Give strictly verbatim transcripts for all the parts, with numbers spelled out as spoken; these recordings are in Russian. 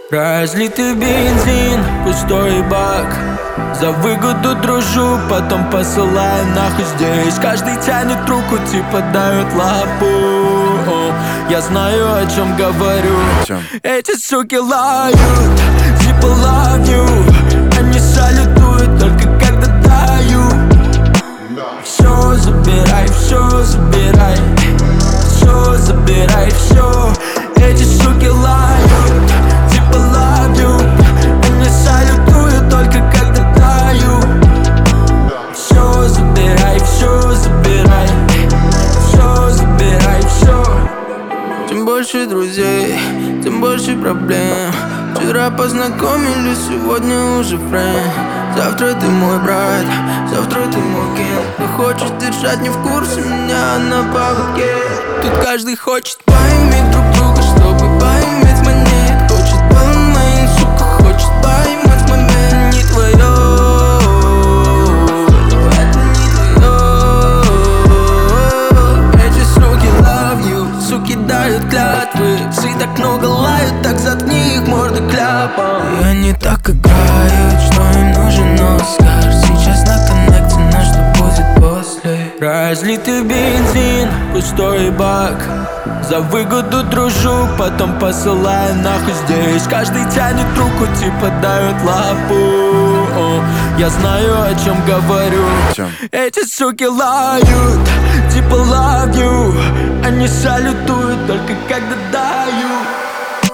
Разлитый бензин, пустой бак. За выгоду дружу, потом посылаю нахуй здесь. Каждый тянет руку, типа дают лапу. О, я знаю, о чем говорю. Эти суки лают, типа love you. Они салютуют только когда даю. Все забирай, все забирай. Все забирай, все. Эти суки лают, типа love you. Они салютуют только когда даю. Все забирай, все забирай. Все забирай, все. Чем больше друзей, тем больше проблем. Вчера познакомились, сегодня уже френд. Завтра ты мой брат, завтра ты мой кен. Ты хочешь держать не в курсе меня на поводке. Тут каждый хочет поиметь друг друга, чтобы поиметь монет. Хочет поломать, сука, хочет поймать момент. Не твое, это не твое. Эти суки love you, суки дают клятвы. Все так много лают, так заткни их морды кляпом. И они так играют, что им нужен Оскар. Сейчас на коннекте, на что будет после. Разлитый бензин, пустой бак. За выгоду дружу, потом посылаю нахуй здесь. Каждый тянет руку, типа дают лапу. О, я знаю, о чем говорю. Эти суки лают, типа love you. Они салютуют только когда даю.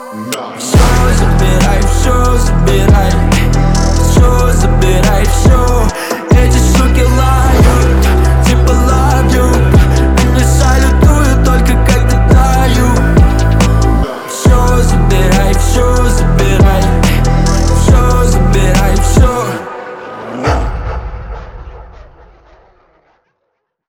Все забирай, все забирай. Все забирай, все.